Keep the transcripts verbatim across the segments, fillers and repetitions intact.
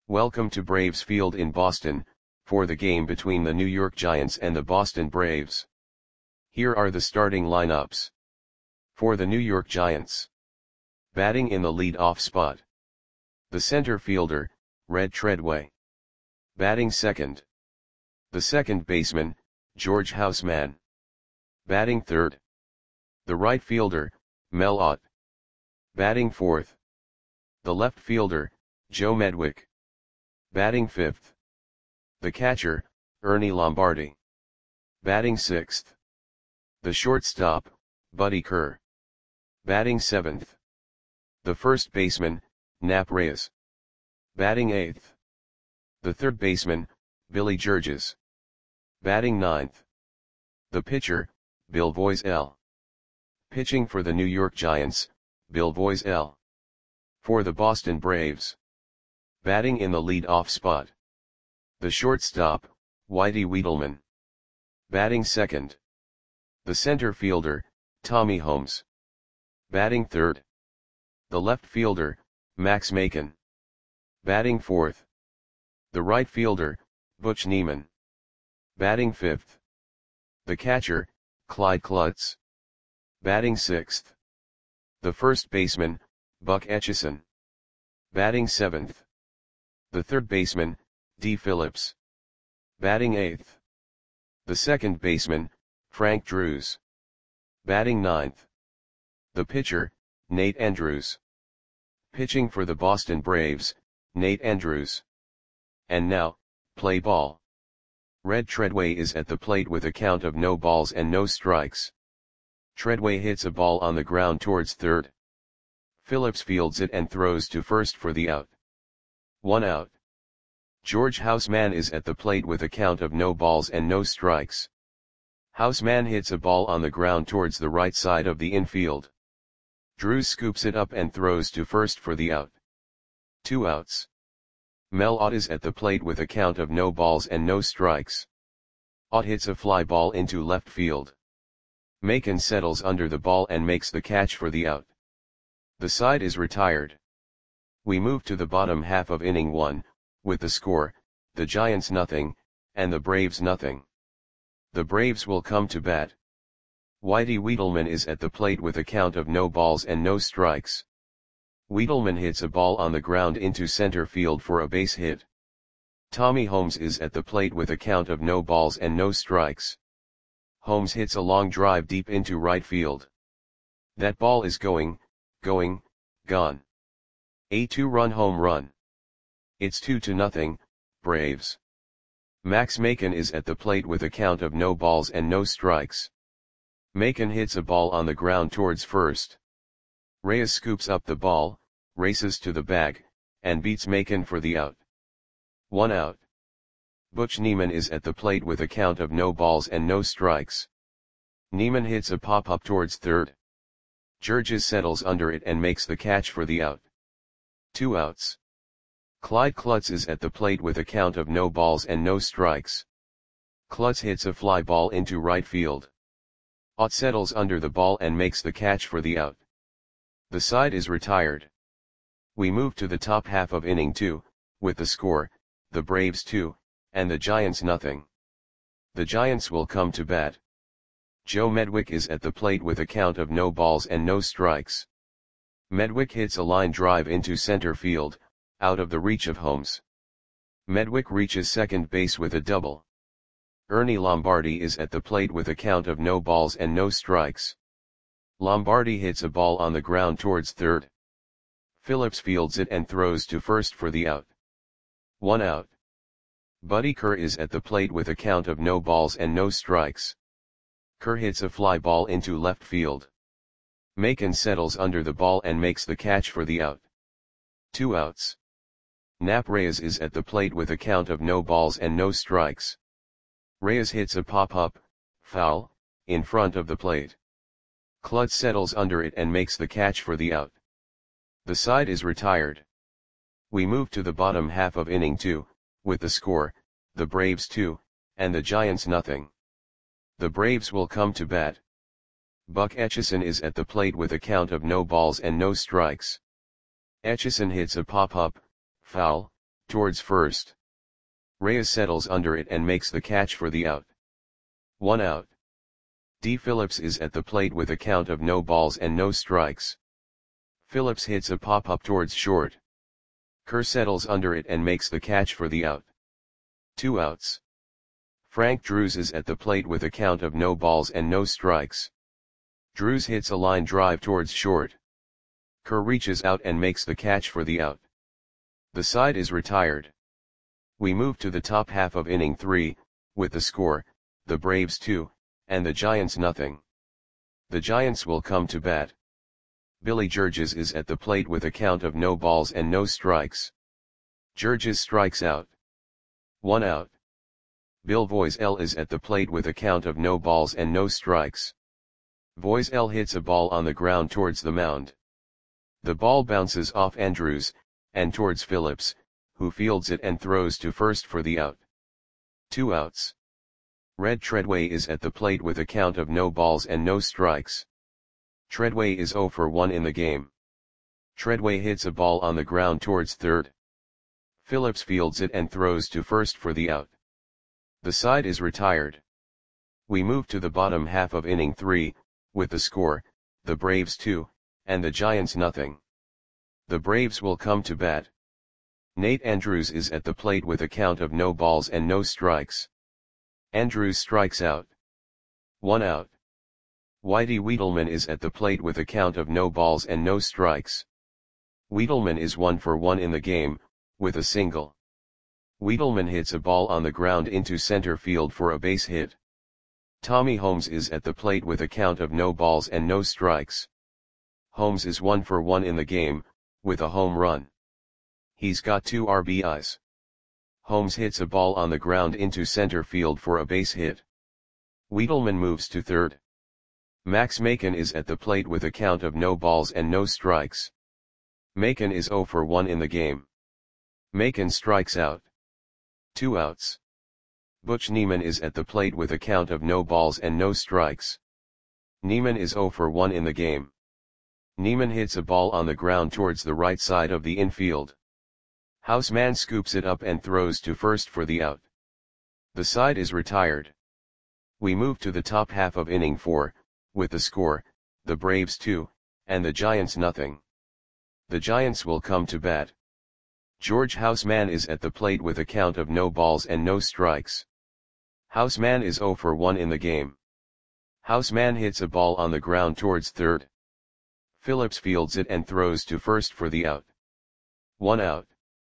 Welcome to Braves Field in Boston, for the game between the New York Giants and the Boston Braves. Here are the starting lineups. For the New York Giants. Batting in the lead-off spot. The center fielder, Red Treadway. Batting second. The second baseman, George Houseman. Batting third. The right fielder, Mel Ott. Batting fourth. The left fielder, Joe Medwick. Batting fifth. The catcher, Ernie Lombardi. Batting sixth. The shortstop, Buddy Kerr. Batting seventh. The first baseman, Nap Reyes. Batting eighth. The third baseman, Billy Georges. Batting ninth. The pitcher, Bill Voiselle. Pitching for the New York Giants, Bill Voiselle. For the Boston Braves. Batting in the lead-off spot. The shortstop, Whitey Wiedelman. Batting second. The center fielder, Tommy Holmes. Batting third. The left fielder, Max Makin. Batting fourth. The right fielder, Butch Neiman. Batting fifth. The catcher, Clyde Klutz. Batting sixth. The first baseman, Buck Etchison. Batting seventh. The third baseman, Dee Phillips. Batting eighth. The second baseman, Frank Drews. Batting ninth. The pitcher, Nate Andrews. Pitching for the Boston Braves, Nate Andrews. And now, play ball. Red Treadway is at the plate with a count of no balls and no strikes. Treadway hits a ball on the ground towards third. Phillips fields it and throws to first for the out. One out. George Houseman is at the plate with a count of no balls and no strikes. Houseman hits a ball on the ground towards the right side of the infield. Drews scoops it up and throws to first for the out. Two outs. Mel Ott is at the plate with a count of no balls and no strikes. Ott hits a fly ball into left field. Makin settles under the ball and makes the catch for the out. The side is retired. We move to the bottom half of inning one, with the score, the Giants nothing, and the Braves nothing. The Braves will come to bat. Whitey Wiedelman is at the plate with a count of no balls and no strikes. Wiedelman hits a ball on the ground into center field for a base hit. Tommy Holmes is at the plate with a count of no balls and no strikes. Holmes hits a long drive deep into right field. That ball is going, going, gone. A two-run home run. It's two to nothing, Braves. Max Makin is at the plate with a count of no balls and no strikes. Makin hits a ball on the ground towards first. Reyes scoops up the ball, races to the bag, and beats Makin for the out. One out. Butch Neiman is at the plate with a count of no balls and no strikes. Neiman hits a pop-up towards third. Georges settles under it and makes the catch for the out. Two outs. Clyde Klutz is at the plate with a count of no balls and no strikes. Klutz hits a fly ball into right field. Ott settles under the ball and makes the catch for the out. The side is retired. We move to the top half of inning two, with the score, the Braves two, and the Giants nothing. The Giants will come to bat. Joe Medwick is at the plate with a count of no balls and no strikes. Medwick hits a line drive into center field, out of the reach of Holmes. Medwick reaches second base with a double. Ernie Lombardi is at the plate with a count of no balls and no strikes. Lombardi hits a ball on the ground towards third. Phillips fields it and throws to first for the out. One out. Buddy Kerr is at the plate with a count of no balls and no strikes. Kerr hits a fly ball into left field. Makin settles under the ball and makes the catch for the out. Two outs. Nap Reyes is at the plate with a count of no balls and no strikes. Reyes hits a pop-up, foul, in front of the plate. Klutz settles under it and makes the catch for the out. The side is retired. We move to the bottom half of inning two, with the score, the Braves two, and the Giants nothing. The Braves will come to bat. Buck Etchison is at the plate with a count of no balls and no strikes. Etchison hits a pop-up, foul, Towards first. Reyes settles under it and makes the catch for the out. One out. D. Phillips is at the plate with a count of no balls and no strikes. Phillips hits a pop-up towards short. Kerr settles under it and makes the catch for the out. Two outs. Frank Drews is at the plate with a count of no balls and no strikes. Drews hits a line drive towards short. Kerr reaches out and makes the catch for the out. The side is retired. We move to the top half of inning three, with the score, the Braves two, and the Giants nothing. The Giants will come to bat. Billy Georges is at the plate with a count of no balls and no strikes. Georges strikes out. One out. Bill Voiselle is at the plate with a count of no balls and no strikes. Voiselle hits a ball on the ground towards the mound. The ball bounces off Andrews, and towards Phillips, who fields it and throws to first for the out. Two outs. Red Treadway is at the plate with a count of no balls and no strikes. Treadway is oh for one in the game. Treadway hits a ball on the ground towards third. Phillips fields it and throws to first for the out. The side is retired. We move to the bottom half of inning three, with the score, the Braves two, and the Giants nothing. The Braves will come to bat. Nate Andrews is at the plate with a count of no balls and no strikes. Andrews strikes out. One out. Whitey Wiedelman is at the plate with a count of no balls and no strikes. Wiedelman is one for one in the game, with a single. Wiedelman hits a ball on the ground into center field for a base hit. Tommy Holmes is at the plate with a count of no balls and no strikes. Holmes is one for one in the game, with a home run. He's got two R B Is. Holmes hits a ball on the ground into center field for a base hit. Wiedelman moves to third. Max Macon is at the plate with a count of no balls and no strikes. Macon is oh for one in the game. Macon strikes out. Two outs. Butch Neiman is at the plate with a count of no balls and no strikes. Neiman is oh for one in the game. Neiman hits a ball on the ground towards the right side of the infield. Houseman scoops it up and throws to first for the out. The side is retired. We move to the top half of inning four, with the score, the Braves two, and the Giants nothing. The Giants will come to bat. George Houseman is at the plate with a count of no balls and no strikes. Houseman is oh for one in the game. Houseman hits a ball on the ground towards third. Phillips fields it and throws to first for the out. One out.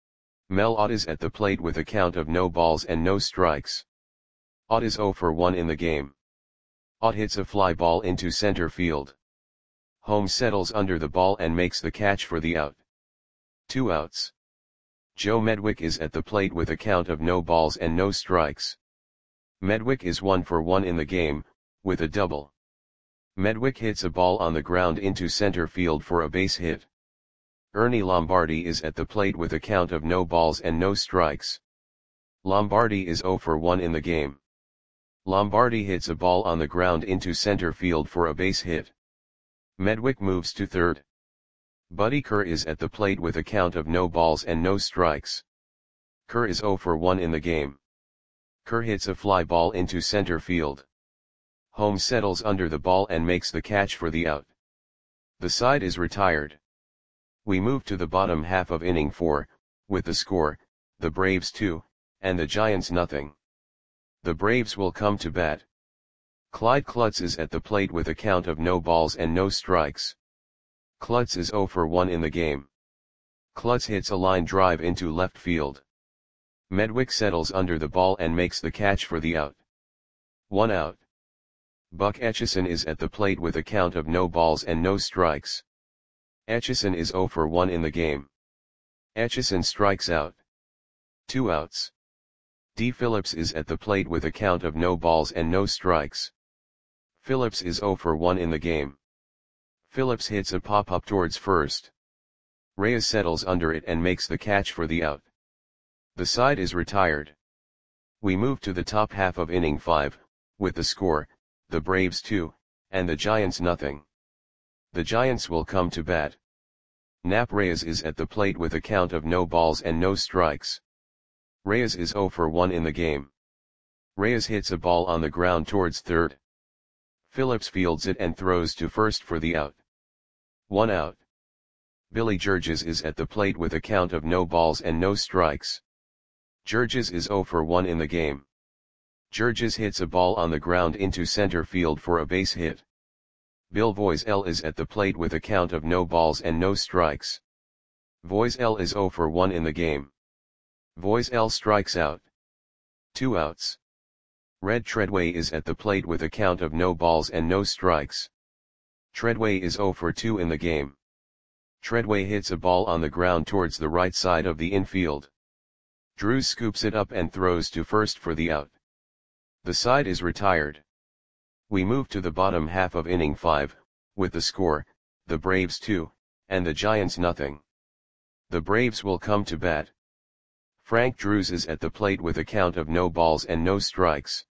Mel Ott is at the plate with a count of no balls and no strikes. Ott is oh for one in the game. Ott hits a fly ball into center field. Holmes settles under the ball and makes the catch for the out. Two outs. Joe Medwick is at the plate with a count of no balls and no strikes. Medwick is one for one in the game, with a double. Medwick hits a ball on the ground into center field for a base hit. Ernie Lombardi is at the plate with a count of no balls and no strikes. Lombardi is oh for one in the game. Lombardi hits a ball on the ground into center field for a base hit. Medwick moves to third. Buddy Kerr is at the plate with a count of no balls and no strikes. Kerr is oh for one in the game. Kerr hits a fly ball into center field. Holmes settles under the ball and makes the catch for the out. The side is retired. We move to the bottom half of inning four, with the score, the Braves two, and the Giants nothing. The Braves will come to bat. Clyde Klutz is at the plate with a count of no balls and no strikes. Klutz is oh for one in the game. Klutz hits a line drive into left field. Medwick settles under the ball and makes the catch for the out. One out. Buck Etchison is at the plate with a count of no balls and no strikes. Etchison is oh for one in the game. Etchison strikes out. Two outs. D. Phillips is at the plate with a count of no balls and no strikes. Phillips is oh for one in the game. Phillips hits a pop-up towards first. Reyes settles under it and makes the catch for the out. The side is retired. We move to the top half of inning five, with the score, the Braves two, and the Giants nothing. The Giants will come to bat. Nap Reyes is at the plate with a count of no balls and no strikes. Reyes is zero for one in the game. Reyes hits a ball on the ground towards third. Phillips fields it and throws to first for the out. One out. Billy Georges is at the plate with a count of no balls and no strikes. Georges is zero for one in the game. Georges hits a ball on the ground into center field for a base hit. Bill Voiselle is at the plate with a count of no balls and no strikes. Voiselle is zero for one in the game. Voiselle strikes out. Two outs. Red Treadway is at the plate with a count of no balls and no strikes. Treadway is zero for two in the game. Treadway hits a ball on the ground towards the right side of the infield. Drews scoops it up and throws to first for the out. The side is retired. We move to the bottom half of inning five, with the score, the Braves two, and the Giants nothing. The Braves will come to bat. Frank Drews is at the plate with a count of no balls and no strikes.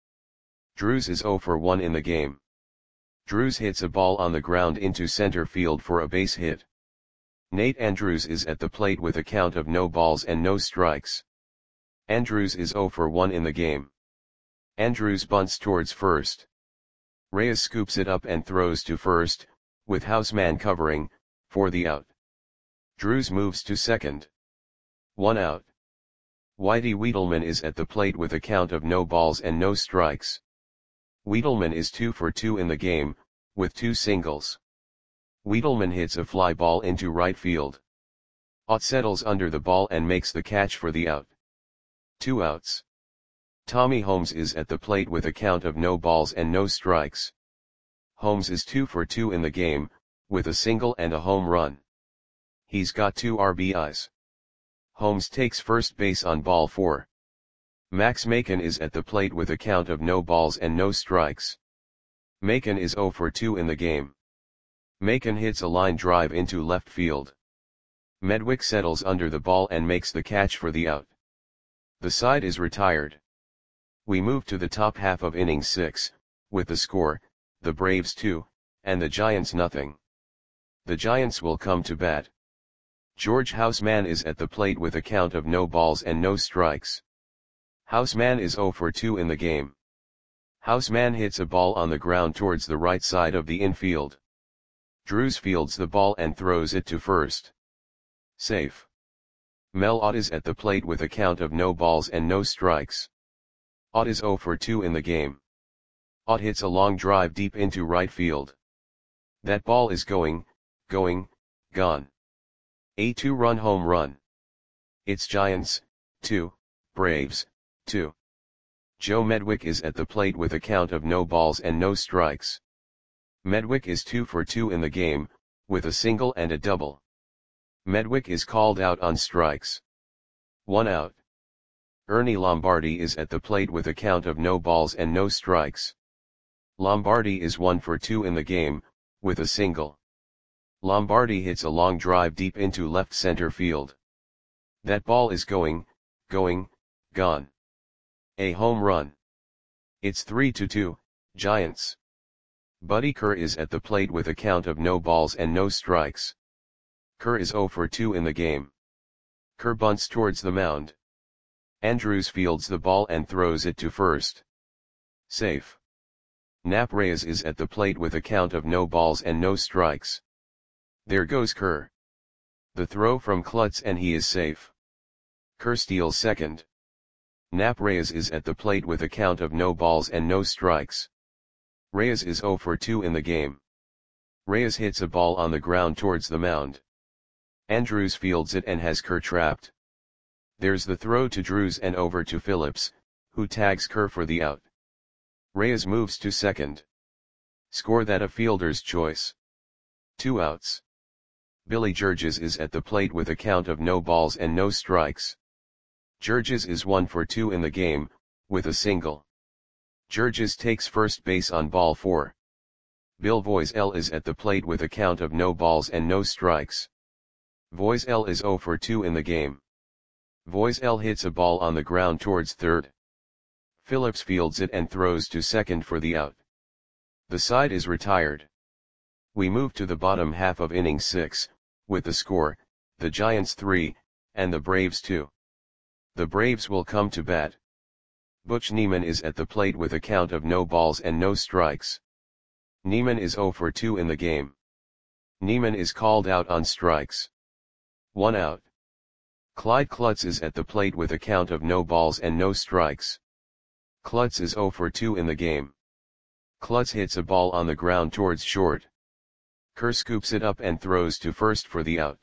Drews is zero for one in the game. Drews hits a ball on the ground into center field for a base hit. Nate Andrews is at the plate with a count of no balls and no strikes. Andrews is zero for one in the game. Andrews bunts towards first. Reyes scoops it up and throws to first, with Houseman covering, for the out. Drews moves to second. One out. Whitey Wiedelman is at the plate with a count of no balls and no strikes. Wiedelman is two for two in the game, with two singles. Wiedelman hits a fly ball into right field. Ott settles under the ball and makes the catch for the out. Two outs. Tommy Holmes is at the plate with a count of no balls and no strikes. Holmes is two for two in the game, with a single and a home run. He's got two R B Is. Holmes takes first base on ball four. Max Macon is at the plate with a count of no balls and no strikes. Macon is zero for two in the game. Macon hits a line drive into left field. Medwick settles under the ball and makes the catch for the out. The side is retired. We move to the top half of inning six, with the score, the Braves two, and the Giants nothing. The Giants will come to bat. George Houseman is at the plate with a count of no balls and no strikes. Houseman is zero for two in the game. Houseman hits a ball on the ground towards the right side of the infield. Drews fields the ball and throws it to first. Safe. Mel Ott is at the plate with a count of no balls and no strikes. Ott is zero for two in the game. Ott hits a long drive deep into right field. That ball is going, going, gone. A two-run home run. It's Giants, two, Braves, two. Joe Medwick is at the plate with a count of no balls and no strikes. Medwick is two for two in the game, with a single and a double. Medwick is called out on strikes. One out. Ernie Lombardi is at the plate with a count of no balls and no strikes. Lombardi is one for two in the game, with a single. Lombardi hits a long drive deep into left center field. That ball is going, going, gone. A home run. It's three to two, Giants. Buddy Kerr is at the plate with a count of no balls and no strikes. Kerr is zero for two in the game. Kerr bunts towards the mound. Andrews fields the ball and throws it to first. Safe. Nap Reyes is at the plate with a count of no balls and no strikes. There goes Kerr. The throw from Klutz and he is safe. Kerr steals second. Nap Reyes is at the plate with a count of no balls and no strikes. Reyes is zero for two in the game. Reyes hits a ball on the ground towards the mound. Andrews fields it and has Kerr trapped. There's the throw to Drews and over to Phillips, who tags Kerr for the out. Reyes moves to second. Score that a fielder's choice. Two outs. Billy Georges is at the plate with a count of no balls and no strikes. Georges is one for two in the game, with a single. Georges takes first base on ball four. Bill Voiselle is at the plate with a count of no balls and no strikes. Voiselle is zero for two in the game. Voiselle hits a ball on the ground towards third. Phillips fields it and throws to second for the out. The side is retired. We move to the bottom half of inning six, with the score, the Giants three, and the Braves two. The Braves will come to bat. Butch Niemann is at the plate with a count of no balls and no strikes. Niemann is zero for two in the game. Niemann is called out on strikes. One out. Clyde Klutz is at the plate with a count of no balls and no strikes. Klutz is zero for two in the game. Klutz hits a ball on the ground towards short. Kerr scoops it up and throws to first for the out.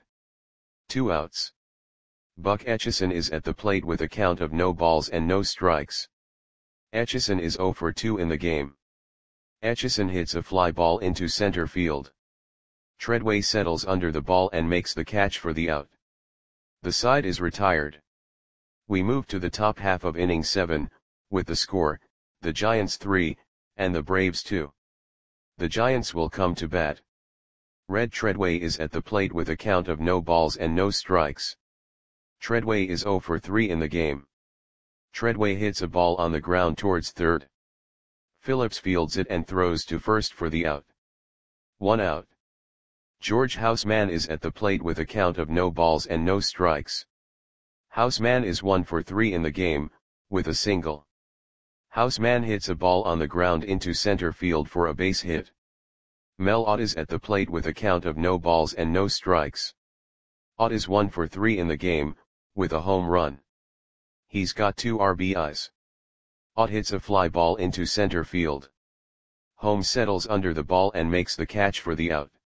Two outs. Buck Etchison is at the plate with a count of no balls and no strikes. Etchison is zero for two in the game. Etchison hits a fly ball into center field. Treadway settles under the ball and makes the catch for the out. The side is retired. We move to the top half of inning seven, with the score, the Giants three, and the Braves two. The Giants will come to bat. Red Treadway is at the plate with a count of no balls and no strikes. Treadway is zero for three in the game. Treadway hits a ball on the ground towards third. Phillips fields it and throws to first for the out. One out. George Houseman is at the plate with a count of no balls and no strikes. Houseman is one for three in the game, with a single. Houseman hits a ball on the ground into center field for a base hit. Mel Ott is at the plate with a count of no balls and no strikes. Ott is one for three in the game, with a home run. He's got two R B Is. Ott hits a fly ball into center field. Holmes settles under the ball and makes the catch for the out.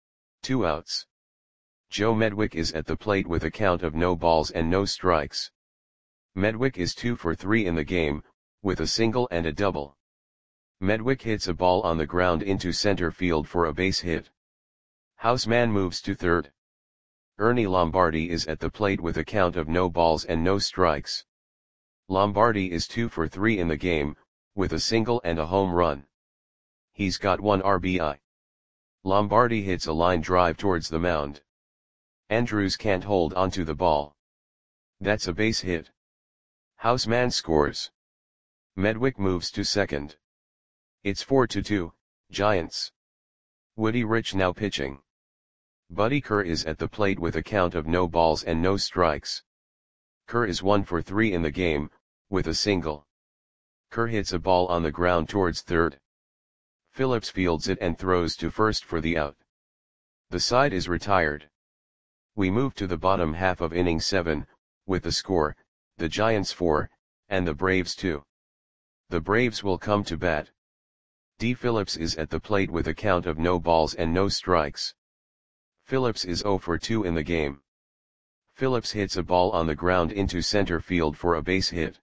Two outs. Joe Medwick is at the plate with a count of no balls and no strikes. Medwick is two for three in the game, with a single and a double. Medwick hits a ball on the ground into center field for a base hit. Houseman moves to third. Ernie Lombardi is at the plate with a count of no balls and no strikes. Lombardi is two for three in the game, with a single and a home run. He's got one R B I. Lombardi hits a line drive towards the mound. Andrews can't hold onto the ball. That's a base hit. Houseman scores. Medwick moves to second. It's four to two, Giants. Woody Rich now pitching. Buddy Kerr is at the plate with a count of no balls and no strikes. Kerr is one for three in the game, with a single. Kerr hits a ball on the ground towards third. Phillips fields it and throws to first for the out. The side is retired. We move to the bottom half of inning seven, with the score, the Giants four, and the Braves two. The Braves will come to bat. D. Phillips is at the plate with a count of no balls and no strikes. Phillips is zero for two in the game. Phillips hits a ball on the ground into center field for a base hit.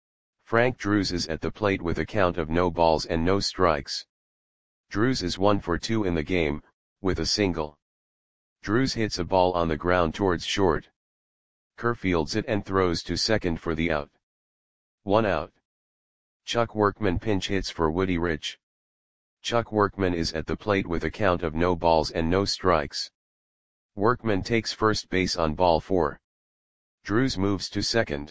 Frank Drews is at the plate with a count of no balls and no strikes. Drews is one for two in the game, with a single. Drews hits a ball on the ground towards short. Kerr fields it and throws to second for the out. One out. Chuck Workman pinch hits for Woody Rich. Chuck Workman is at the plate with a count of no balls and no strikes. Workman takes first base on ball four. Drews moves to second.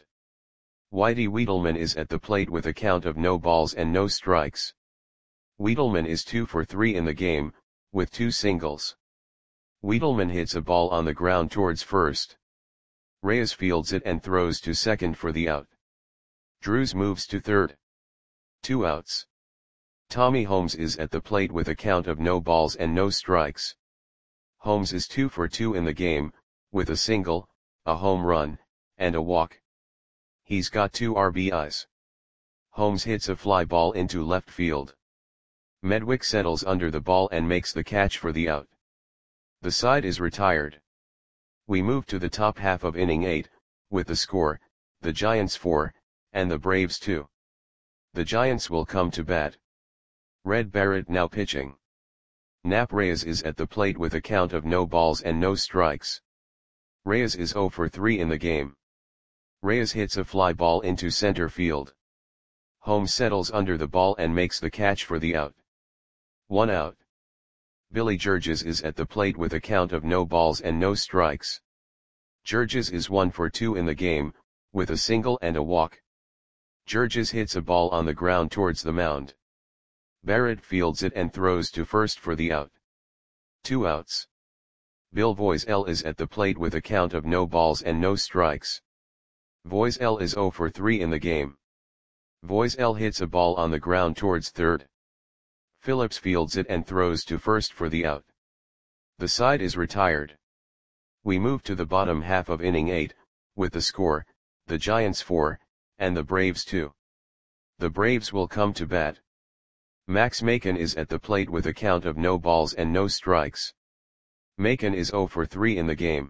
Whitey Wiedelman is at the plate with a count of no balls and no strikes. Wiedelman is two for three in the game, with two singles. Wiedelman hits a ball on the ground towards first. Reyes fields it and throws to second for the out. Drews moves to third. Two outs. Tommy Holmes is at the plate with a count of no balls and no strikes. Holmes is two for two in the game, with a single, a home run, and a walk. He's got two R B Is. Holmes hits a fly ball into left field. Medwick settles under the ball and makes the catch for the out. The side is retired. We move to the top half of inning eight, with the score, the Giants four, and the Braves two. The Giants will come to bat. Red Barrett now pitching. Nap Reyes is at the plate with a count of no balls and no strikes. Reyes is zero for three in the game. Reyes hits a fly ball into center field. Holmes settles under the ball and makes the catch for the out. One out. Billy Georges is at the plate with a count of no balls and no strikes. Georges is one for two in the game, with a single and a walk. Georges hits a ball on the ground towards the mound. Barrett fields it and throws to first for the out. Two outs. Bill Voiselle is at the plate with a count of no balls and no strikes. Voiselle is zero for three in the game. Voiselle hits a ball on the ground towards third. Phillips fields it and throws to first for the out. The side is retired. We move to the bottom half of inning eight, with the score, the Giants four, and the Braves two. The Braves will come to bat. Max Macon is at the plate with a count of no balls and no strikes. Macon is zero for three in the game.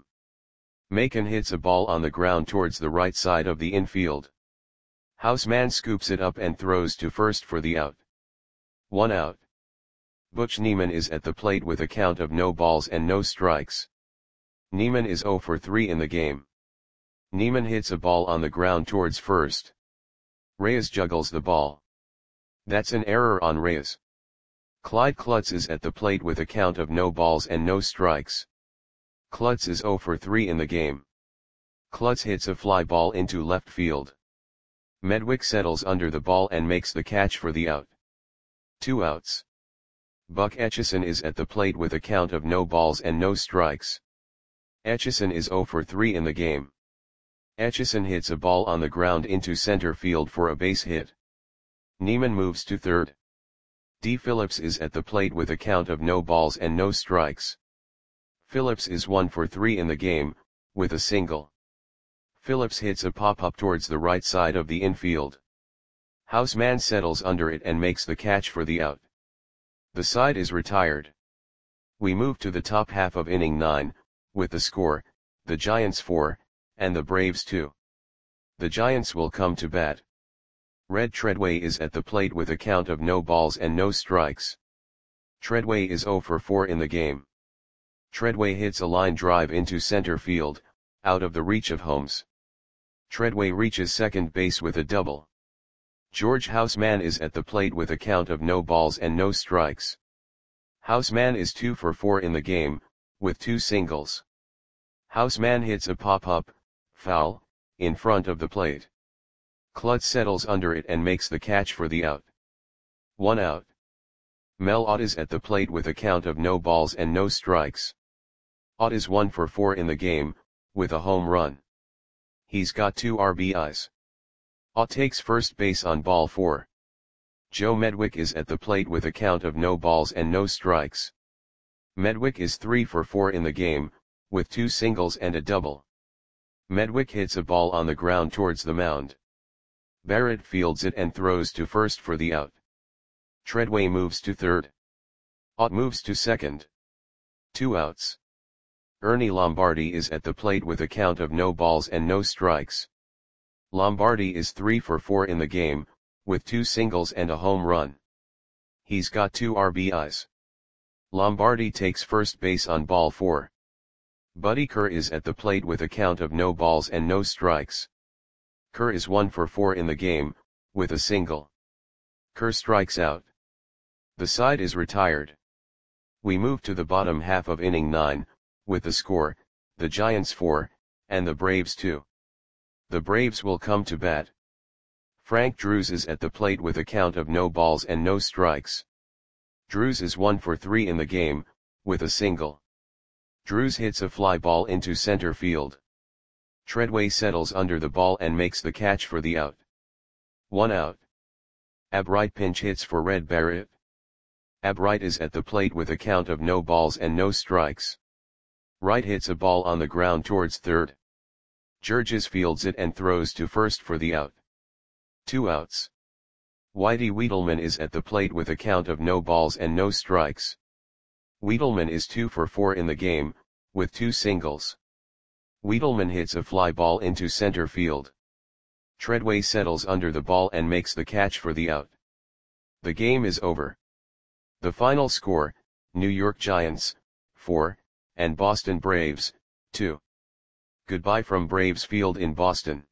Macon hits a ball on the ground towards the right side of the infield. Houseman scoops it up and throws to first for the out. One out. Butch Neiman is at the plate with a count of no balls and no strikes. Neiman is zero for three in the game. Neiman hits a ball on the ground towards first. Reyes juggles the ball. That's an error on Reyes. Clyde Klutz is at the plate with a count of no balls and no strikes. Klutz is zero for three in the game. Klutz hits a fly ball into left field. Medwick settles under the ball and makes the catch for the out. Two outs. Buck Etchison is at the plate with a count of no balls and no strikes. Etchison is zero for three in the game. Etchison hits a ball on the ground into center field for a base hit. Neiman moves to third. D. Phillips is at the plate with a count of no balls and no strikes. Phillips is one for three in the game, with a single. Phillips hits a pop-up towards the right side of the infield. Houseman settles under it and makes the catch for the out. The side is retired. We move to the top half of inning nine, with the score, the Giants four, and the Braves two. The Giants will come to bat. Red Treadway is at the plate with a count of no balls and no strikes. Treadway is zero for four in the game. Treadway hits a line drive into center field, out of the reach of Holmes. Treadway reaches second base with a double. George Houseman is at the plate with a count of no balls and no strikes. Houseman is two for four in the game, with two singles. Houseman hits a pop-up, foul, in front of the plate. Klutz settles under it and makes the catch for the out. One out. Mel Ott is at the plate with a count of no balls and no strikes. Ott is one for four in the game, with a home run. He's got two R B Is. Ott takes first base on ball four. Joe Medwick is at the plate with a count of no balls and no strikes. Medwick is three for four in the game, with two singles and a double. Medwick hits a ball on the ground towards the mound. Barrett fields it and throws to first for the out. Treadway moves to third. Ott moves to second. Two outs. Ernie Lombardi is at the plate with a count of no balls and no strikes. Lombardi is three for four in the game, with two singles and a home run. He's got two R B Is. Lombardi takes first base on ball four. Buddy Kerr is at the plate with a count of no balls and no strikes. Kerr is one for four in the game, with a single. Kerr strikes out. The side is retired. We move to the bottom half of inning nine, with the score, the Giants four, and the Braves two. The Braves will come to bat. Frank Drews is at the plate with a count of no balls and no strikes. Drews is one for three in the game, with a single. Drews hits a fly ball into center field. Treadway settles under the ball and makes the catch for the out. One out. Ab Wright pinch hits for Red Barrett. Ab Wright is at the plate with a count of no balls and no strikes. Wright hits a ball on the ground towards third. Georges fields it and throws to first for the out. Two outs. Whitey Wiedelman is at the plate with a count of no balls and no strikes. Wiedelman is two for four in the game, with two singles. Wiedelman hits a fly ball into center field. Treadway settles under the ball and makes the catch for the out. The game is over. The final score, New York Giants, four, and Boston Braves, two. Goodbye from Braves Field in Boston.